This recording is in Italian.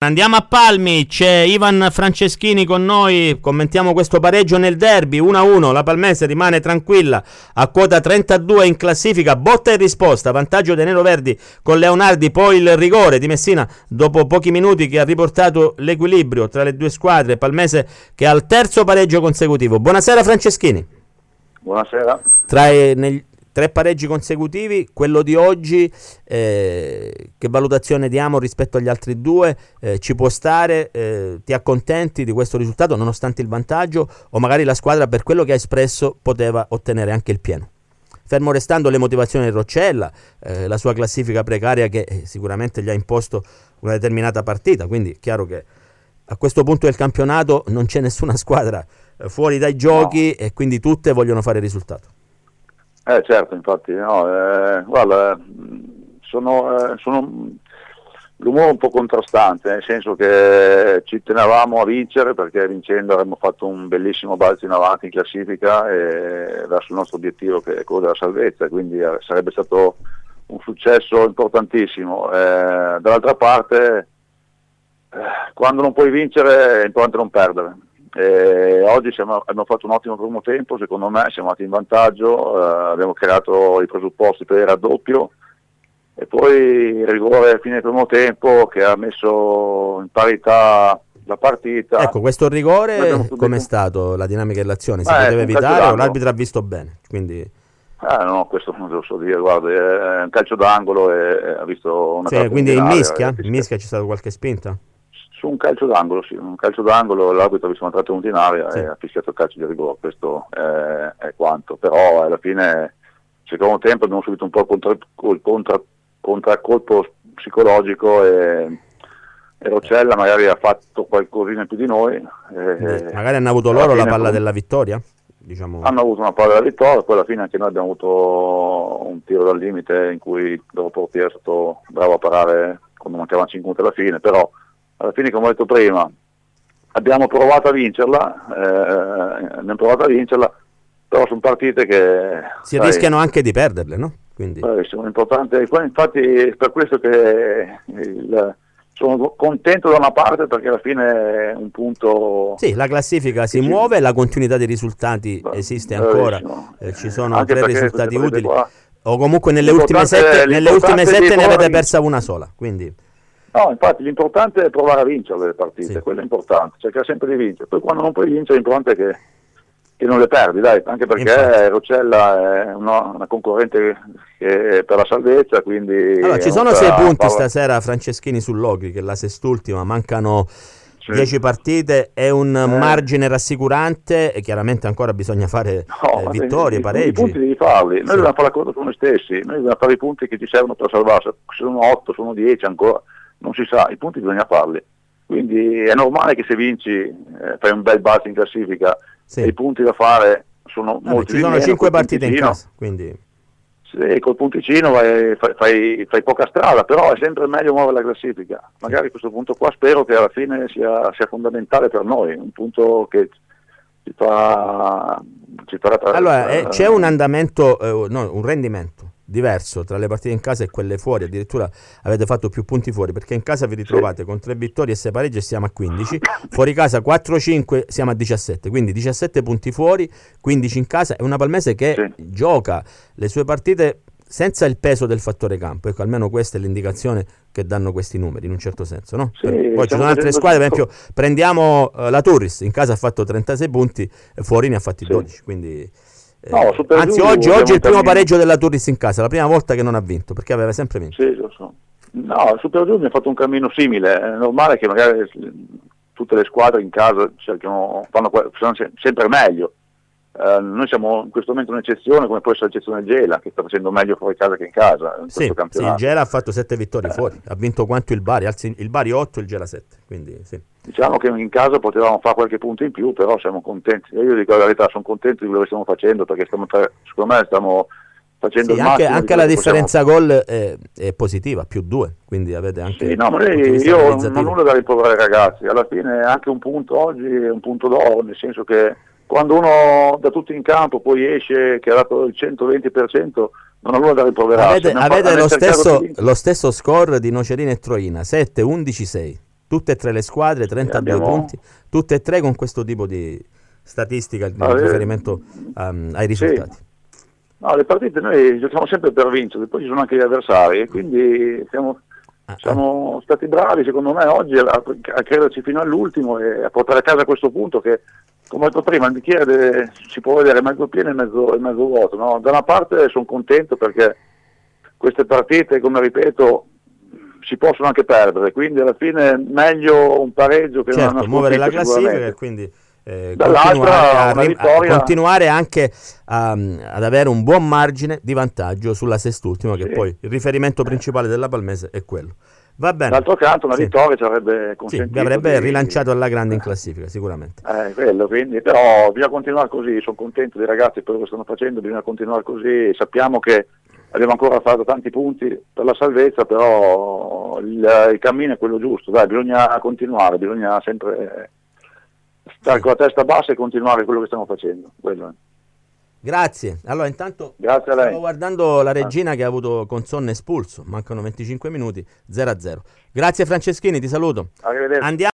Andiamo a Palmi, c'è Ivan Franceschini con noi, commentiamo questo pareggio nel derby 1-1, la Palmese rimane tranquilla a quota 32 in classifica, botta e risposta, vantaggio dei neroverdi con Leonardi, poi il rigore di Messina dopo pochi minuti che ha riportato l'equilibrio tra le due squadre, Palmese che ha il terzo pareggio consecutivo. Buonasera Franceschini. Buonasera. Negli 3 pareggi consecutivi, quello di oggi, che valutazione diamo rispetto agli altri 2? Ci può stare? Ti accontenti di questo risultato nonostante il vantaggio, o magari la squadra per quello che ha espresso poteva ottenere anche il pieno? Fermo restando le motivazioni di Roccella, la sua classifica precaria che sicuramente gli ha imposto una determinata partita, quindi è chiaro che a questo punto del campionato non c'è nessuna squadra fuori dai giochi, no. E quindi tutte vogliono fare risultato. Certo, infatti, no, guarda, sono l'umore un po' contrastante, nel senso che ci tenevamo a vincere perché vincendo avremmo fatto un bellissimo balzo in avanti in classifica e verso il nostro obiettivo che è quello della salvezza, quindi sarebbe stato un successo importantissimo. Dall'altra parte, quando non puoi vincere è importante non perdere. Oggi abbiamo fatto un ottimo primo tempo, secondo me siamo andati in vantaggio, abbiamo creato i presupposti per il raddoppio e poi il rigore a fine del primo tempo che ha messo in parità la partita. Ecco, questo rigore com'è stato la dinamica dell'azione? Si poteva evitare o l'arbitro ha visto bene? Quindi... no, questo non lo so dire, guarda, è un calcio d'angolo e ha visto una sì, quindi in mischia? In mischia c'è stata qualche spinta? Su un calcio d'angolo, sì, un calcio d'angolo, l'arbitro ha visto una trattenuta in aria e ha fischiato il calcio di rigore, questo è quanto, però alla fine, secondo tempo abbiamo subito un po' il contraccolpo psicologico e Roccella magari ha fatto qualcosina in più di noi. Magari hanno avuto loro la palla della vittoria? Diciamo. Hanno avuto una palla della vittoria, poi alla fine anche noi abbiamo avuto un tiro dal limite in cui dopo Piero è stato bravo a parare quando mancavano 5 minuti alla fine, però alla fine, come ho detto prima, abbiamo provato a vincerla, però sono partite che... si rischiano anche di perderle, no? Quindi... sono importanti, infatti è per questo che sono contento da una parte perché alla fine è un punto... Sì, la classifica si muove, la continuità dei risultati esiste ancora, ci sono anche 3 risultati utili, o comunque nelle ultime 7 ne avete persa una sola, quindi... No, infatti l'importante è provare a vincere le partite, sì. Quello è importante, cercare sempre di vincere, poi quando non puoi vincere l'importante è che non le perdi, dai, anche perché infatti. Roccella è una concorrente che per la salvezza, quindi... Allora, ci sono 6 punti stasera Franceschini sull'Ogri, che è la sest'ultima, mancano 10 partite, è un margine rassicurante e chiaramente ancora bisogna fare vittorie, pareggi. I punti devi farli, noi dobbiamo fare l'accordo con noi stessi, noi dobbiamo fare i punti che ci servono per salvarsi, sono 8, sono 10 ancora. Non si sa, i punti bisogna farli, quindi è normale che se vinci fai un bel balzo in classifica e i punti da fare sono molti. Ci sono 5 partite in casa, quindi sì, col punticino fai poca strada, però è sempre meglio muovere la classifica. Magari questo punto qua spero che alla fine sia fondamentale per noi, un punto che ci farà allora c'è un andamento, un rendimento diverso tra le partite in casa e quelle fuori, addirittura avete fatto più punti fuori perché in casa vi ritrovate con 3 vittorie e 6 pareggi e siamo a 15, fuori casa 4-5 siamo a 17, quindi 17 punti fuori, 15 in casa, è una Palmese che gioca le sue partite senza il peso del fattore campo, ecco, almeno questa è l'indicazione che danno questi numeri in un certo senso, no? Poi ci sono altre squadre, per esempio prendiamo la Turris, in casa ha fatto 36 punti, fuori ne ha fatti 12, quindi anzi oggi è il primo pareggio della Turris in casa, la prima volta che non ha vinto perché aveva sempre vinto. Sì, lo so. No, il Super Giugno ha fatto un cammino simile, è normale che magari tutte le squadre in casa sono sempre meglio. Noi siamo in questo momento un'eccezione, come può essere l'eccezione del Gela, che sta facendo meglio fuori casa che in casa in questo campionato. Sì, il Gela ha fatto 7 vittorie fuori, ha vinto quanto il Bari, il Bari 8, il Gela 7, quindi sì. Diciamo che in casa potevamo fare qualche punto in più, però siamo contenti. Io dico la verità, sono contento di quello che stiamo facendo, perché secondo me stiamo facendo il massimo. Anche la differenza gol è positiva, +2, quindi avete anche... Sì, no, ma io non ho nulla da rimproverare ai ragazzi, alla fine anche un punto oggi è un punto d'oro, nel senso che quando uno da tutti in campo poi esce che ha dato il 120%, non ha nulla da rimproverare. Avete lo stesso score di Nocerina e Troina, 7-11-6. tutte e tre le squadre, 32 punti, tutte e tre con questo tipo di statistica in riferimento ai risultati. Sì. No, le partite noi giochiamo sempre per vincere, poi ci sono anche gli avversari, e quindi siamo stati bravi secondo me oggi a crederci fino all'ultimo e a portare a casa questo punto che, come ho detto prima, il bicchiere si può vedere mezzo pieno e mezzo vuoto, no? Da una parte sono contento perché queste partite, come ripeto, si possono anche perdere, quindi alla fine meglio un pareggio che certo, una muovere la classifica e quindi continuare anche ad avere un buon margine di vantaggio sulla sest'ultima, che poi il riferimento principale della Palmese è quello. Va bene. D'altro canto una vittoria ci avrebbe consentito, vi avrebbe rilanciato alla grande in classifica sicuramente. Quello, quindi, però bisogna continuare così, sono contento dei ragazzi per quello che stanno facendo, bisogna continuare così, sappiamo che abbiamo ancora da fare tanti punti per la salvezza, però il cammino è quello giusto, dai, bisogna continuare, bisogna sempre stare con la testa bassa e continuare quello che stiamo facendo. Quello è. Grazie. Allora intanto grazie a lei. Stavo guardando la regina che ha avuto Consonne espulso, mancano 25 minuti, 0-0. Grazie Franceschini, ti saluto. Arrivederci. Andiamo